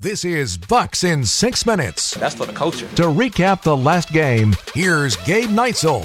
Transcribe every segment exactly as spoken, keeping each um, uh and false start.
This is Bucks in six minutes. That's for the culture. To recap the last game, here's Gabe Neitzel.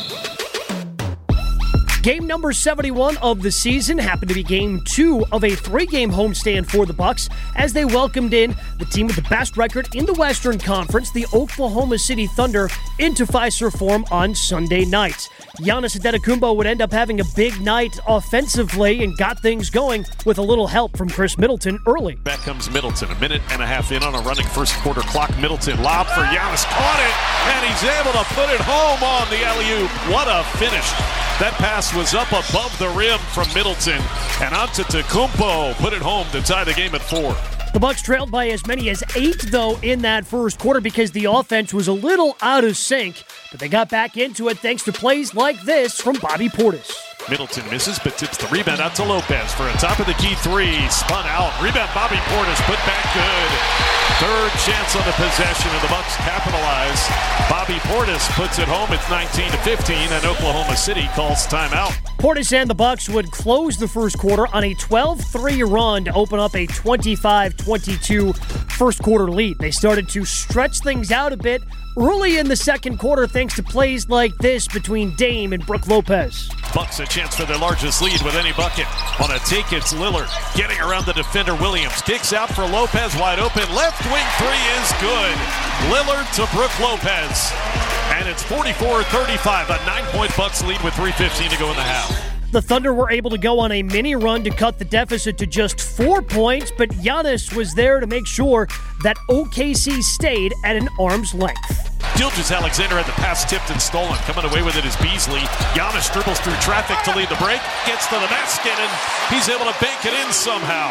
Game number seventy-one of the season happened to be game two of a three-game homestand for the Bucks as they welcomed in the team with the best record in the Western Conference, the Oklahoma City Thunder, into Fiserv Forum on Sunday night. Giannis Antetokounmpo would end up having a big night offensively and got things going with a little help from Chris Middleton early. Back comes Middleton, a minute and a half in on a running first quarter clock. Middleton lob for Giannis, caught it, and he's able to put it home on the alley-oop. What a finish. That pass was up above the rim from Middleton, and Antetokounmpo put it home to tie the game at four. The Bucks trailed by as many as eight, though, in that first quarter because the offense was a little out of sync, but they got back into it thanks to plays like this from Bobby Portis. Middleton misses, but tips the rebound out to Lopez for a top-of-the-key three. Spun out. Rebound, Bobby Portis put back good. Third chance on the possession, and the Bucks capitalize. Bobby Portis puts it home. It's nineteen to fifteen, and Oklahoma City calls timeout. Portis and the Bucks would close the first quarter on a twelve three run to open up a twenty-five twenty-two first quarter lead. They started to stretch things out a bit early in the second quarter thanks to plays like this between Dame and Brook Lopez. Bucks a chance for their largest lead with any bucket. On a take, it's Lillard. Getting around the defender, Williams. Kicks out for Lopez, wide open. Left wing three is good. Lillard to Brook Lopez. And it's forty-four thirty-five, a nine-point Bucks lead with three fifteen to go in the half. The Thunder were able to go on a mini run to cut the deficit to just four points, but Giannis was there to make sure that O K C stayed at an arm's length. Gilgeous-Alexander had the pass tipped and stolen. Coming away with it is Beasley. Giannis dribbles through traffic to lead the break. Gets to the basket, and he's able to bank it in somehow.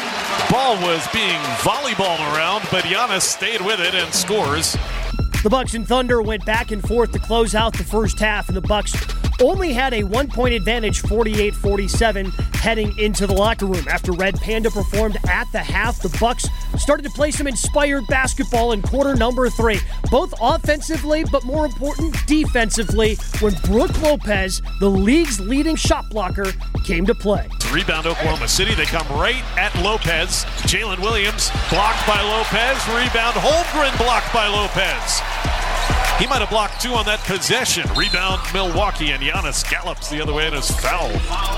Ball was being volleyballed around, but Giannis stayed with it and scores. The Bucks and Thunder went back and forth to close out the first half, and the Bucks only had a one-point advantage, forty-eight forty-seven, heading into the locker room. After Red Panda performed at the half, the Bucks started to play some inspired basketball in quarter number three, both offensively, but more important, defensively, when Brook Lopez, the league's leading shot blocker, came to play. To rebound Oklahoma City, they come right at Lopez. Jalen Williams blocked by Lopez. Rebound Holmgren blocked by Lopez. He might have blocked two on that possession. Rebound Milwaukee, and Giannis gallops the other way and is fouled.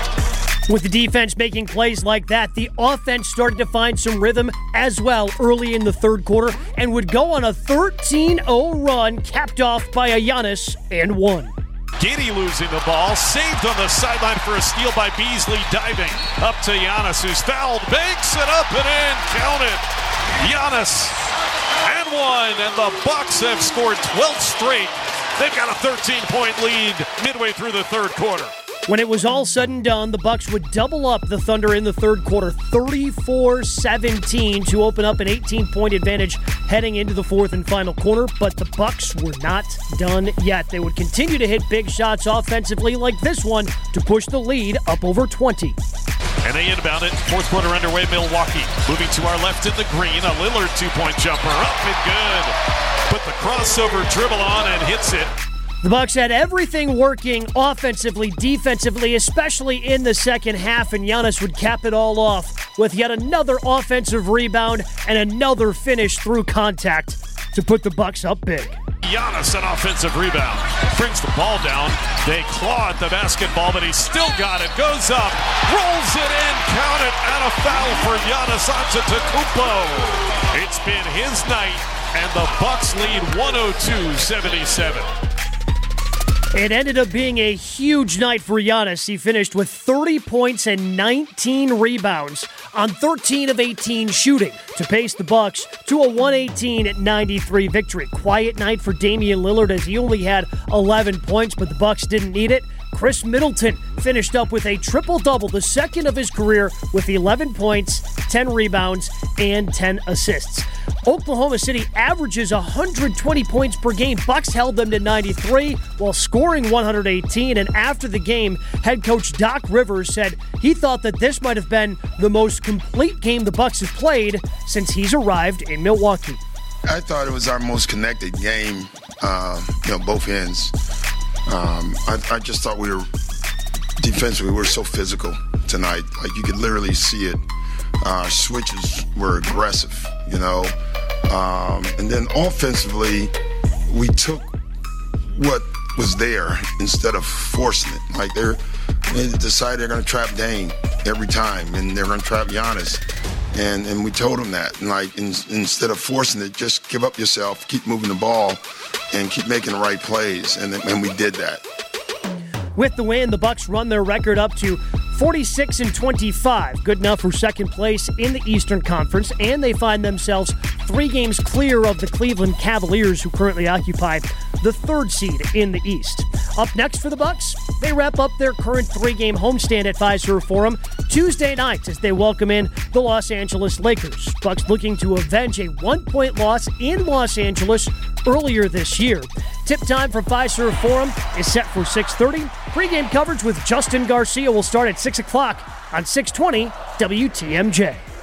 With the defense making plays like that, the offense started to find some rhythm as well early in the third quarter and would go on a thirteen oh run, capped off by a Giannis and one. Giddey losing the ball, saved on the sideline for a steal by Beasley, diving up to Giannis, who's fouled, banks it up and in, count it. Giannis and one, and the Bucks have scored twelve straight. They've got a thirteen-point lead midway through the third quarter. When it was all said and done, the Bucks would double up the Thunder in the third quarter, thirty-four seventeen, to open up an eighteen-point advantage heading into the fourth and final quarter. But the Bucks were not done yet. They would continue to hit big shots offensively like this one to push the lead up over twenty. And they inbound it. Fourth quarter underway, Milwaukee. Moving to our left in the green, a Lillard two-point jumper. Up and good. Put the crossover dribble on and hits it. The Bucks had everything working offensively, defensively, especially in the second half, and Giannis would cap it all off with yet another offensive rebound and another finish through contact to put the Bucks up big. Giannis, an offensive rebound, brings the ball down. They claw at the basketball, but he's still got it. Goes up, rolls it in, count it, and a foul for Giannis Antetokounmpo. It's been his night, and the Bucks lead one oh two seventy-seven. It ended up being a huge night for Giannis. He finished with thirty points and nineteen rebounds on thirteen of eighteen shooting to pace the Bucks to a one eighteen ninety-three victory. Quiet night for Damian Lillard as he only had eleven points, but the Bucks didn't need it. Chris Middleton finished up with a triple-double, the second of his career, with eleven points, ten rebounds, and ten assists. Oklahoma City averages one hundred twenty points per game. Bucks held them to ninety-three while scoring one hundred eighteen. And after the game, head coach Doc Rivers said he thought that this might have been the most complete game the Bucks have played since he's arrived in Milwaukee. I thought it was our most connected game, uh, you know, both ends. Um, I, I just thought we were defensively, we were so physical tonight. Like you could literally see it. Uh, switches were aggressive, you know. Um, and then offensively, we took what was there instead of forcing it. Like they're, they decided they're going to trap Dame every time, and they're going to trap Giannis. And and we told them that. And like in, instead of forcing it, just give up yourself, keep moving the ball, and keep making the right plays. And, and we did that. With the win, the Bucks run their record up to forty-six and twenty-five, good enough for second place in the Eastern Conference, and they find themselves three games clear of the Cleveland Cavaliers, who currently occupy the third seed in the East. Up next for the Bucks, they wrap up their current three-game homestand at Fiserv Forum Tuesday night as they welcome in the Los Angeles Lakers. Bucks looking to avenge a one-point loss in Los Angeles earlier this year. Tip time for Fiserv Forum is set for six thirty. Pre-game coverage with Justin Garcia will start at six o'clock on six twenty W T M J.